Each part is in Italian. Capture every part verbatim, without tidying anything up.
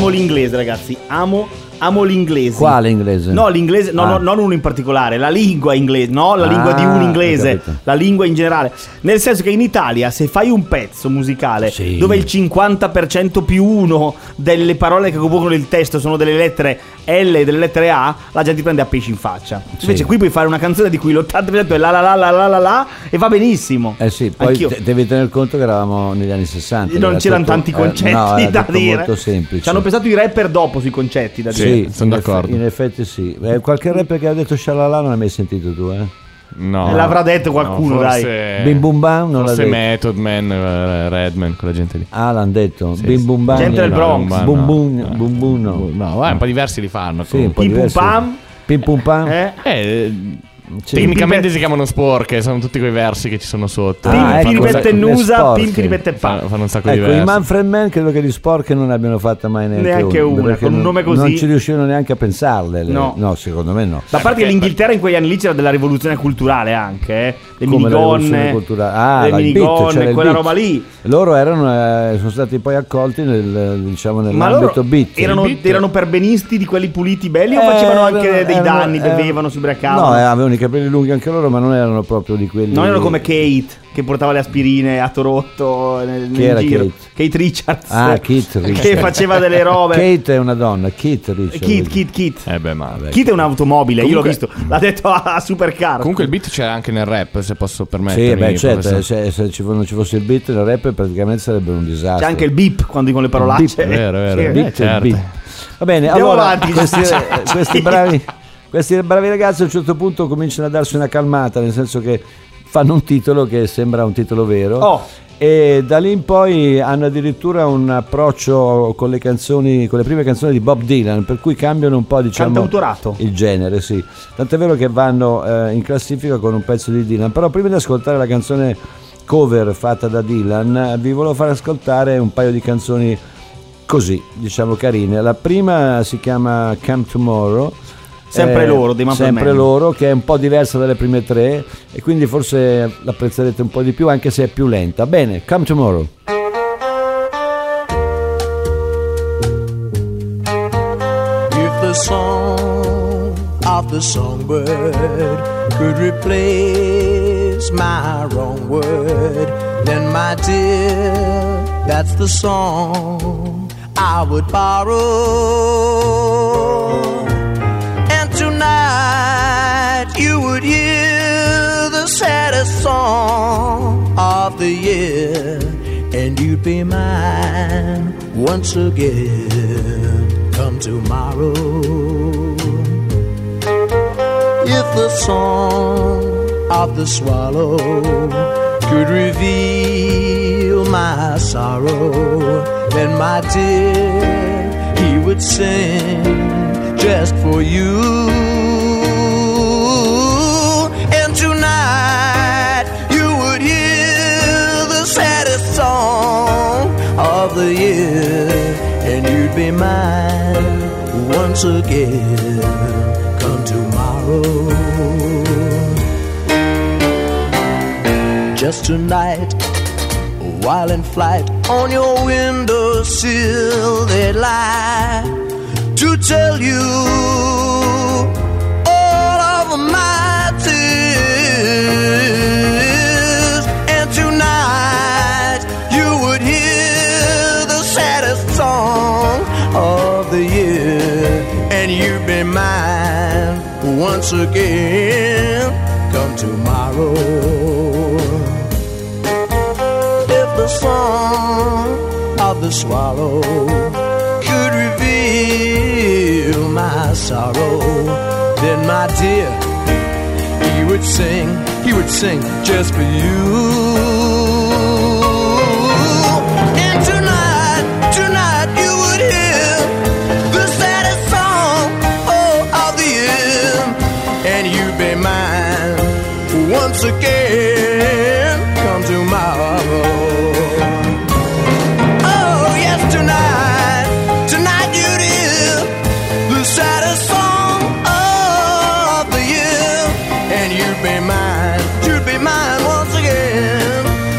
amo l'inglese, ragazzi. Amo Amo l'inglese. Quale inglese? No, l'inglese, no, ah. no, non uno in particolare, la lingua inglese, no, la lingua ah, di un inglese, la lingua in generale. Nel senso che in Italia, se fai un pezzo musicale sì. dove il cinquanta per cento più uno delle parole che compongono il testo sono delle lettere L e delle lettere A, la gente ti prende a pesci in faccia. Invece sì. qui puoi fare una canzone di cui l'ottanta per cento è la la la la la la la e va benissimo. Eh sì, poi te, devi tener conto che eravamo negli anni sessanta. Non c'erano tutto, tanti concetti eh, no, da dire. Molto semplice. Ci hanno pensato i rapper dopo sui concetti da sì, dire. Sì, sono d'accordo. In effetti sì. Eh, qualche rapper che ha detto scialala non l'hai mai sentito tu, eh? No. L'avrà detto qualcuno, no, forse, dai. Bim Bum Bam non forse l'ha detto. Method Man, Redman, quella gente lì. Ah, l'hanno detto. Sì, Bim Bum Bam. Gente del Bronx. Bum Bum Bum Bum no. No, vai, un po' diversi li fanno. Sì, un po' Pim Pum diversi. Pam. Pim Pum Pam. Eh? Eh... Sì. Tecnicamente si chiamano sporche, sono tutti quei versi che ci sono sotto. Ah, Pim ecco, Piripette Nusa, Pim Piripette Pa. Fanno, fanno un sacco ecco, di versi. i Manfred Mann credo che di sporche non abbiano fatta mai neanche, neanche una, una con un nome così. Non ci riuscivano neanche a pensarle. Le... No. no, secondo me no. Da parte che l'Inghilterra in quegli anni lì c'era della rivoluzione culturale anche, eh? Le Come minigonne, ah, le minigonne, beat, quella roba lì. Loro erano, eh, sono stati poi accolti nel, diciamo, nell'ambito beat. Erano, beat. erano perbenisti di quelli puliti belli eh, o facevano anche erano, dei danni, erano, bevevano, si ubriacavano? No, eh, avevano i capelli lunghi anche loro, ma non erano proprio di quelli. Non erano come Kate, che portava le aspirine a Toronto nel, Chi nel era giro. Kate? Kate Richards. Ah, Kate Richards. Che faceva delle robe. Kate è una donna, Kate Richards. Kate, Kate, Kate. Eh beh, ma vabbè. Kate è un'automobile, Comunque, io l'ho visto, l'ha detto a, a Supercar. Comunque il beat c'è anche nel rap, se posso permettermi. Sì, beh, certo, professor. se, se ci, non ci fosse il beat, il rap praticamente sarebbe un disastro. C'è anche il beep quando dicono le parolacce. Beep, vero, vero. Sì. Eh, beat, certo. beat. Va bene, Andiamo allora avanti. questi, questi bravi questi bravi ragazzi a un certo punto cominciano a darsi una calmata, nel senso che fanno un titolo che sembra un titolo vero. Oh. E da lì in poi hanno addirittura un approccio con le canzoni, con le prime canzoni di Bob Dylan, per cui cambiano un po', diciamo, Cantautorato. il genere, sì. Tant'è vero che vanno eh, in classifica con un pezzo di Dylan. Però prima di ascoltare la canzone cover fatta da Dylan, vi volevo far ascoltare un paio di canzoni così, diciamo, carine. La prima si chiama Come Tomorrow. Sempre eh, loro, dei Manfred sempre Mann. loro, che è un po' diversa dalle prime tre e quindi forse l'apprezzerete un po' di più, anche se è più lenta. Bene, Come Tomorrow. If the song of the songbird could replace my wrong word, then my dear, that's the song I would borrow. Tonight you would hear the saddest song of the year, and you'd be mine once again come tomorrow. If the song of the swallow could reveal my sorrow, then my dear, he would sing just for you. And tonight you would hear the saddest song of the year, and you'd be mine once again come tomorrow. Just tonight, while in flight, on your windowsill they'd lie to tell you all of my tears. And tonight you would hear the saddest song of the year, and you'd be mine once again come tomorrow. If the song of the swallow could reveal my sorrow, then my dear, he would sing, he would sing just for you. And tonight, tonight you would hear the saddest song oh, of the year, and you'd be mine once again come tomorrow. Oh yes, tonight, tonight you'd hear the saddest song of the year, and you'd be mine, you'd be mine once again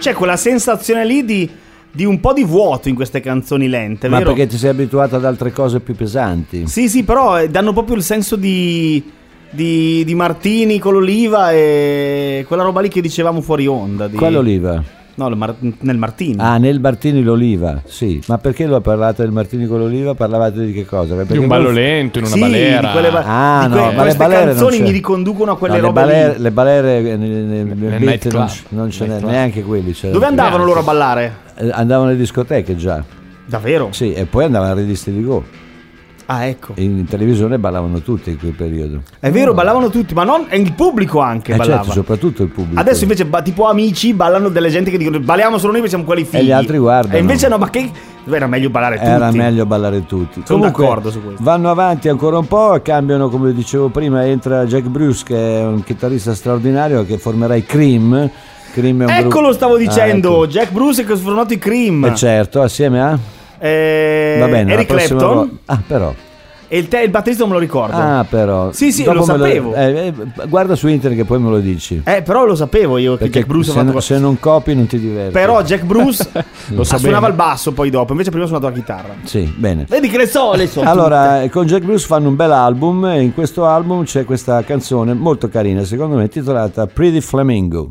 c'è quella sensazione lì di, di un po' di vuoto in queste canzoni lente, Ma vero? perché ti sei abituato ad altre cose più pesanti? Sì, sì, però eh, danno proprio il senso di, di, di Martini con l'oliva e quella roba lì che dicevamo fuori onda. Di... Quale oliva? No, il mar- nel Martini. Ah, nel Martini l'oliva, sì. Ma perché lo parlate del Martini con l'oliva? Parlavate di che cosa? Perché Di un voi- ballo lento in una Sì, balera. di quelle ba- Ah, di no, que- ma le queste balere non canzoni c'è. mi riconducono a quelle No, le robe balere, lì. le balere nel, nel, nel Nel beat night non, club. c- non ce n'è Night club. neanche quelli. c'era. Dove andavano Neanche. loro a ballare? Eh, Andavano alle discoteche già, Davvero? sì, e poi andavano alle riviste di Go. Ah, ecco. In televisione ballavano tutti in quel periodo. È vero, ballavano tutti, ma non e il pubblico anche Eh ballava. certo, soprattutto il pubblico. Adesso invece ba- tipo amici ballano delle gente che dicono balliamo solo noi perché siamo quelli fighi. gli altri guardano. E invece no, ma che era meglio ballare tutti. Era meglio ballare tutti. Sono Comunque, d'accordo su questo. vanno avanti ancora un po' e cambiano, come dicevo prima, entra Jack Bruce che è un chitarrista straordinario che formerà i Cream. Cream è un Ecco gruppo- lo stavo dicendo, Ah, ecco. Jack Bruce che ha sfornato i Cream. Eh, certo, assieme a Eh, Va bene, Eric la prossima Clapton volta- Ah, però. e il, te- il batterista non me lo ricordo. Ah, però. Sì, sì, Dopo lo me sapevo. eh, eh, guarda su internet che poi me lo dici. Eh, però lo sapevo io che Perché Jack Bruce ha se, fatto non- se non copi non ti diverti. Però Jack Bruce Lo sa suonava bene. il basso poi dopo, invece prima ha suonato la chitarra. Sì, bene. Vedi che le so, le so. Allora, eh, con Jack Bruce fanno un bel album e in questo album c'è questa canzone molto carina, secondo me, intitolata Pretty Flamingo.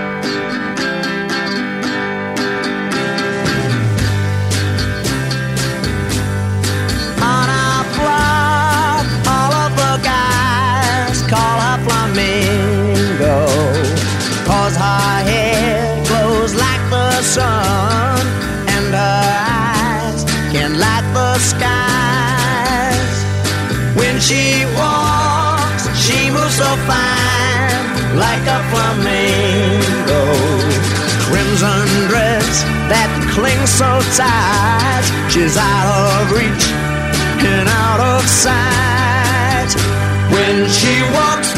On our block, all of the guys call her Flamingo, 'cause her hair glows like the sun, and her eyes can light the skies. When she walks, she moves so fine, like a flamingo. Crimson dress that clings so tight, she's out of reach and out of sight. When she walks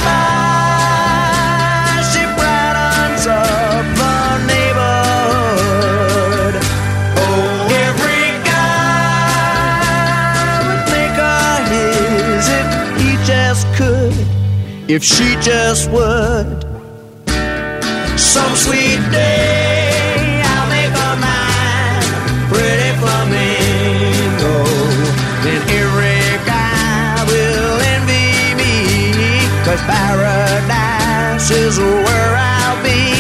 by, she brightens up the neighborhood. Oh, every guy would make her his if he just could, if she just would. Some sweet day I'll make her mine, pretty flamingo. Then every guy will envy me, 'cause paradise is where I'll be.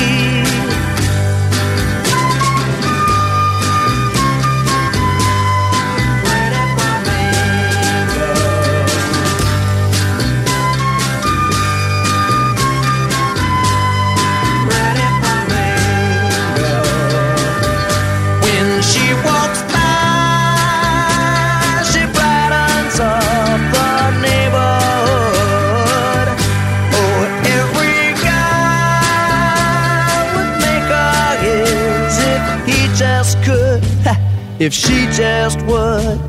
Pretty flamingo. Pretty flamingo. When she walks by, she brightens up the neighborhood. Oh, every guy would make her his if he just could, if she just would.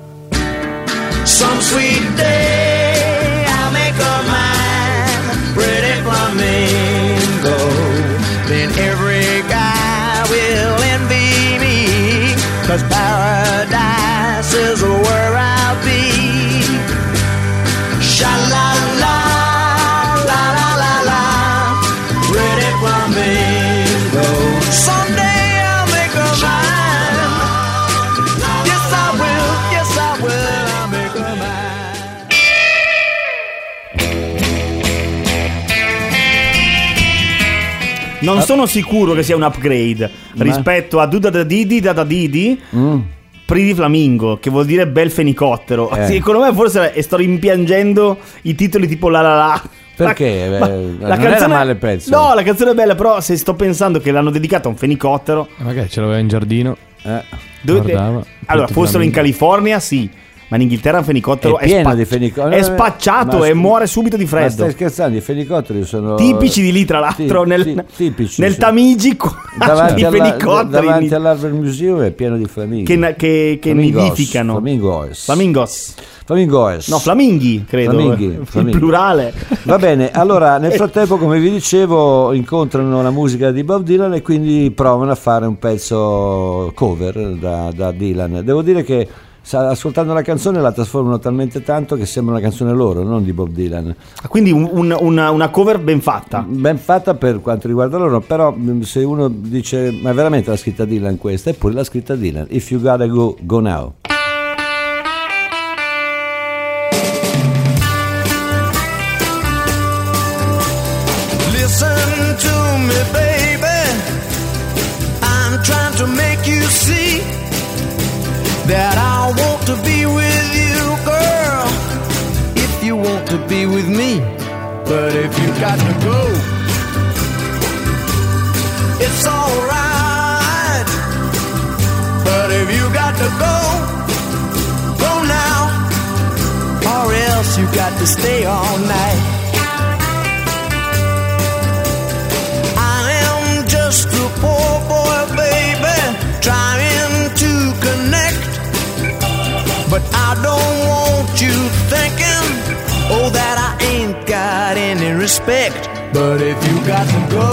Some sweet day I'll make her mine, pretty flamingo. Then every guy will envy me, 'cause paradise is where I'll be. Sha-la-la, la-la-la-la, pretty flamingo. Someday I'll make her mine. Yes, I will, yes, I will, I'll make her mine. Non sono sicuro che sia un upgrade rispetto a Duda da Didi da da Didi. Mm. Pretty Flamingo, che vuol dire bel fenicottero. Eh. Sì, secondo me forse e sto rimpiangendo i titoli tipo la la la. Perché? Ma- Eh, la non era male il pezzo. No, la canzone è bella, però se sto pensando che l'hanno dedicata a un fenicottero, Magari ce l'aveva in giardino. Eh, dovete... Guardava. Allora, Pretty fossero in Flamingo. California, sì. Ma in Inghilterra un fenicottero È pieno spa- di fenicotteri. È spacciato Ma e scu- muore subito di Ma freddo. stai scherzando? I fenicotteri sono Tipici di lì, tra l'altro, Ti- nel, ti- tipici, nel sì. Tamigi qua, Davanti, i alla, fenicotteri davanti all'Harvard Museum è pieno di flaminghi. che, che, che Flamingos, nidificano. Flamingos. Flamingos. Flamingos. No, flaminghi, credo. Flaminghi, Il flaminghi. plurale. Va bene, allora nel frattempo, come vi dicevo, incontrano la musica di Bob Dylan e quindi provano a fare un pezzo cover da, da Dylan. Devo dire che ascoltando la canzone la trasformano talmente tanto che sembra una canzone loro, non di Bob Dylan. Quindi un, un, una, una cover ben fatta. Ben fatta per quanto riguarda loro, però se uno dice ma veramente l'ha scritta Dylan questa, eppure l'ha scritta Dylan. If you gotta go, go now. Listen to me, baby, I'm trying to make you see that I want to be with you, girl, if you want to be with me. But if you got to go, it's alright. But if you got to go, go now, or else you got to stay all night. I am just a poor boy, baby, trying to connect. But I don't want you thinking, oh, that I ain't got any respect. But if you got to go,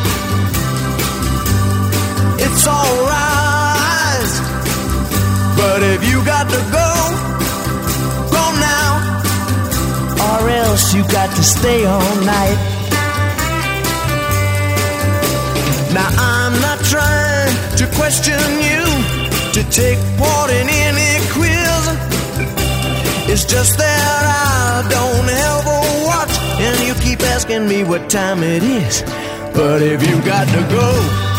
it's alright. But if you got to go, go now, or else you got to stay all night. Now I'm not trying to question you, to take part in any quiz. It's just that I don't ever watch, and you keep asking me what time it is. But if you got to go,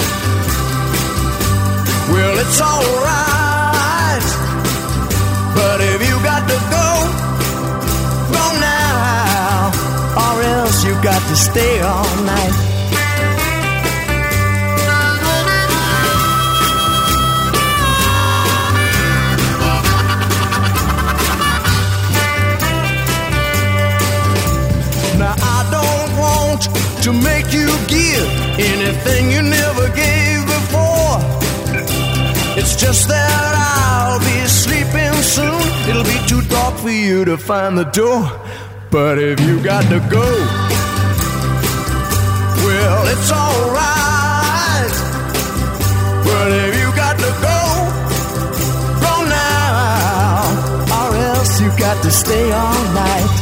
well, it's alright. But if you got to go, go now, or else you got to stay all night. To make you give anything you never gave before. It's just that I'll be sleeping soon. It'll be too dark for you to find the door. But if you got to go, well, it's alright. But if you got to go, go now, or else you got to stay all night.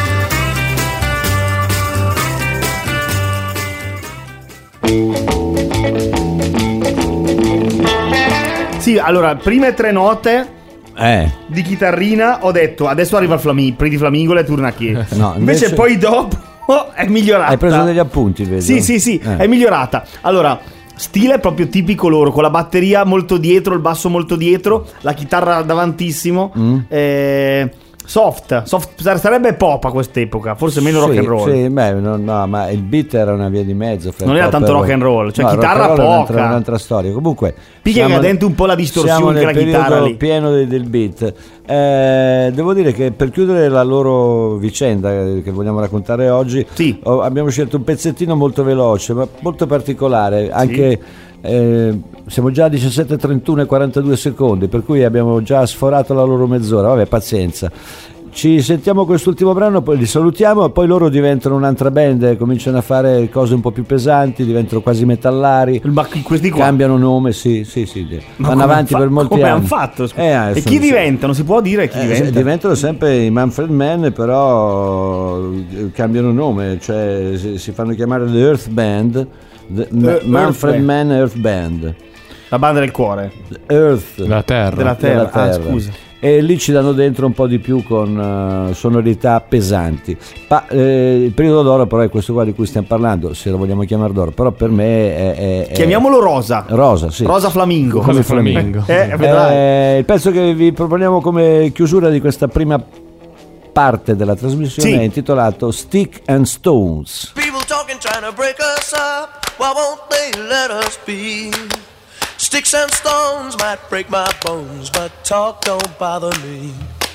Sì, allora, prime tre note eh. di chitarrina ho detto adesso arriva il flamingo, Pretty Flamingo e torna qui. No, invece, invece poi dopo è migliorata. Hai preso degli appunti, vedo. Sì, sì, sì, eh. è migliorata. Allora, stile proprio tipico loro, con la batteria molto dietro, il basso molto dietro, la chitarra davantissimo. Mm. Eh... Soft, soft, sarebbe pop a quest'epoca, forse meno sì, rock and roll. Sì, beh, no, no, ma il beat era una via di mezzo. Non era tanto rock and roll, cioè no, chitarra poca. È un'altra, un'altra storia. Comunque, picchia che dentro un po' la distorsione che la chitarra lì. Pieno del, del beat. Eh, devo dire che per chiudere la loro vicenda che vogliamo raccontare oggi, sì. ho, abbiamo scelto un pezzettino molto veloce, ma molto particolare, anche. Sì. Eh, siamo già a diciassette, trentuno e quarantadue secondi, per cui abbiamo già sforato la loro mezz'ora. Vabbè, pazienza. Ci sentiamo quest'ultimo brano, poi li salutiamo, poi loro diventano un'altra band, cominciano a fare cose un po' più pesanti, diventano quasi metallari. Ma questi qua cambiano nome, sì, sì, sì. Ma vanno avanti fa- per molti come anni. Come hanno fatto? Eh, e chi diventano? Si può dire chi eh, diventa? Diventano sempre i Manfred Mann, però cambiano nome, cioè si, si fanno chiamare The Earth Band. The uh, Manfred Mann Earth Band, la banda del cuore, Earth, della terra, della terra. Della terra. Ah, scusa. E lì ci danno dentro un po' di più con uh, sonorità pesanti. Ma eh, il periodo d'oro però è questo qua di cui stiamo parlando, se lo vogliamo chiamare d'oro, però per me è, è, è chiamiamolo Rosa. Rosa, sì. Rosa Flamingo. Come Flamingo. Eh, eh, il pezzo che vi proponiamo come chiusura di questa prima parte della trasmissione, sì, è intitolato Stick and Stones. People talking, trying to break us up. Why won't they let us be? Sticks and stones might break my bones, but talk don't bother me.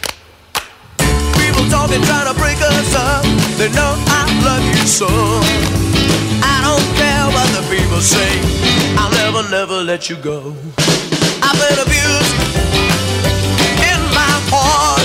People talking, trying to break us up. They know I love you so. I don't care what the people say. I'll never, never let you go. I've been abused in my heart.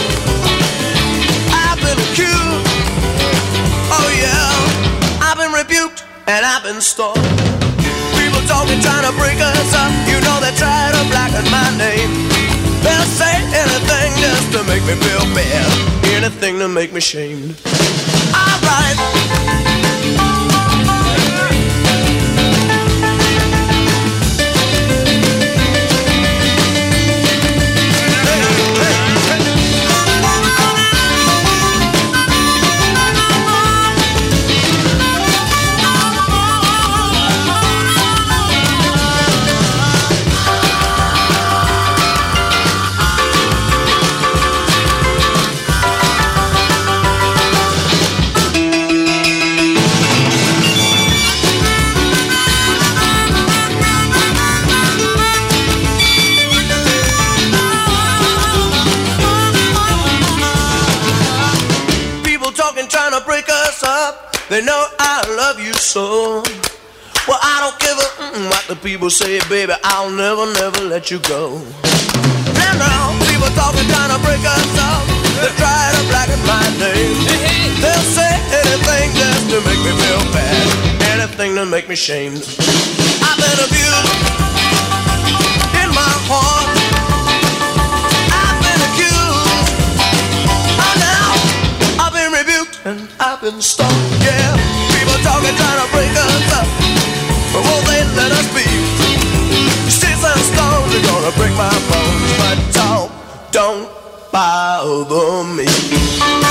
I've been accused. Oh yeah. I've been rebuked and I've been stalked. People talking, trying to break us up. You know they try to blacken my name. They'll say anything just to make me feel bad, anything to make me shamed. Alright. Trying to break us up, they know I love you so. Well, I don't give a mm, what the people say, baby, I'll never, never let you go. Now, now, people talking, trying to break us up, they try to blacken my name. They'll say anything just to make me feel bad, anything to make me shamed. I've been abused in my heart, I've been accused, oh now I've been rebuked and I've been stalked, yeah. People talking, trying to break us up, but won't they let us be? Sticks and stones are gonna break my bones, but talk don't bother me.